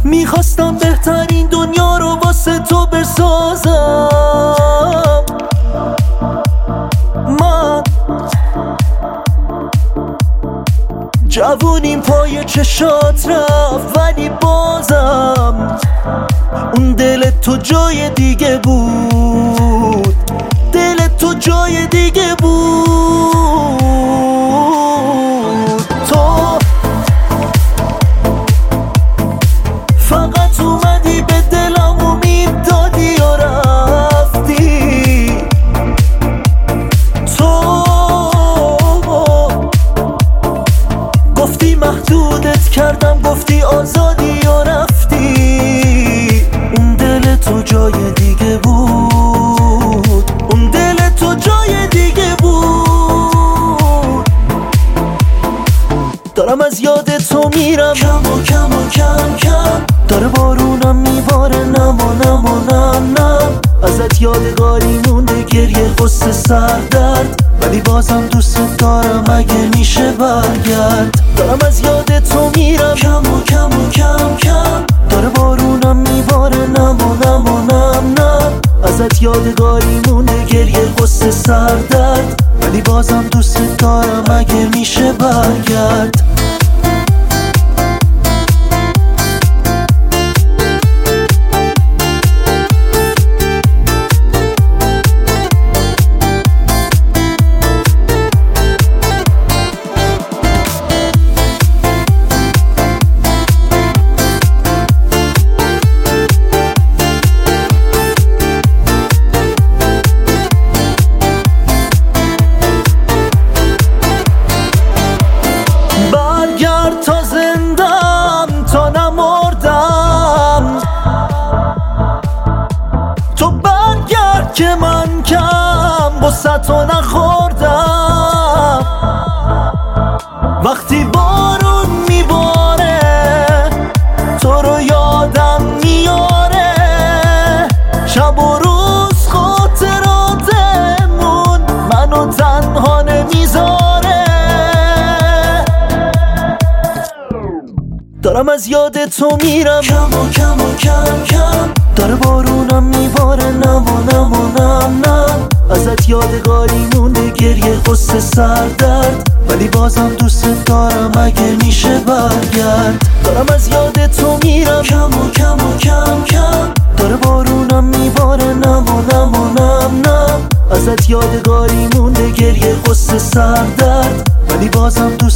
میخواستم بهترین دنیا رو واسه تو بسازم. من جوونیم پای چشات رفت، ولی بازم اون دل تو جای دیگه بود، دل تو جای دیگه بود. تو فقط اومدی به دلم امید دادی و رفتی. تو گفتی محدودت کردم، گفتی آزادی و رفتی. اون دل تو جای دیگه بود، اون دل تو جای دیگه بود. دارم از یاد تو میرم کم و کم و کم کم، داره بارونم میباره نم و نم و نم نم. ازت یادگاری مونده گریه غصه سردرد، ولی بازم دوست دارم اگه میشه برگرد. دارم از یاد تو میرم کم و کم و کم کم، داره بارونم میباره نم و نم و نم نم. ازت یادگاری مونده گریه غصه سردرد، ولی بازم دوست دارم اگه میشه برگرد. تا زندم تا نمردم، تو برگرد که من کم بسه تو نخوردم. وقتی بارون میباره تو رو یادم میاره، شب و روز خاطراتمون منو تنها نمیذاره. دارم از یاد تو میرم کم و کم و کم کم، داره بارونم میباره نم و نم و نم نم. ازت یادگاری مونده گریه غصه سردرد، ولی بازم دوست دارم اگه میشه برگرد. دارم از یاد تو میرم کم و کم و کم کم، داره بارونم میباره نم و نم و نم نم. ازت یادگاری مونده گریه غصه سردرد، ولی بازم